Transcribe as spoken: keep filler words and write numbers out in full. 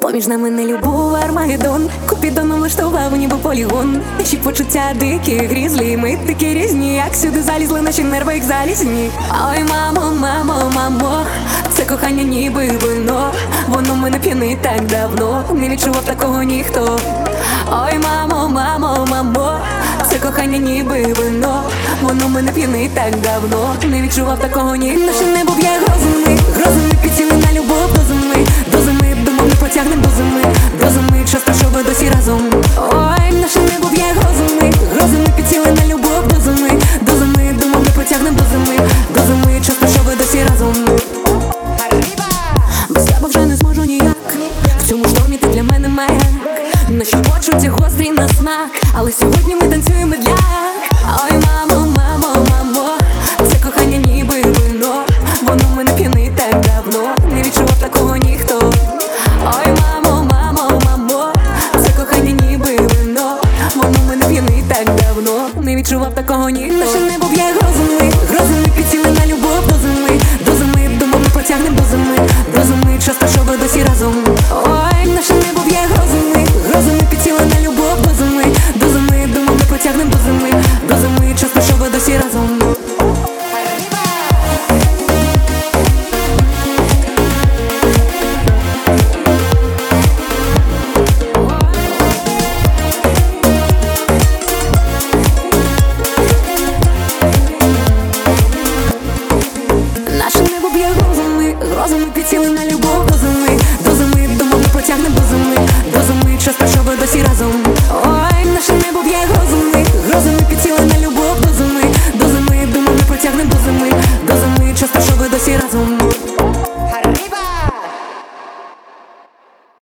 Поміж нами не любов, Армагеддон. Купідоном влаштував ніби полігон. Наші почуття дикі, грізлі, ми такі різні, як сюди залізли наші нерви, як залізні. Ой, мамо, мамо, мамо, це кохання ніби вино. Воно мене п'янить так давно, не відчував такого ніхто. Ой, мамо, мамо, мамо, це кохання ніби вино. Воно мене п'янить так давно, не відчував такого ніхто. Наше небо б'є грозами, грозами підсіли на любов до зими. До зими, думав, не потягнем до зими. До зими, час пройшов, ви досі разом. Ой, наше небо б'є грозами, грозами підсіли на любов до зими. До зими, думав, не потягнем до зими. До зими, час пройшов, ви досі разом. Без тебе вже не зможу ніяк, в цьому штормі ти для мене маяк. Наші почуття гострі на смак, але сьогодні ми танцюємо для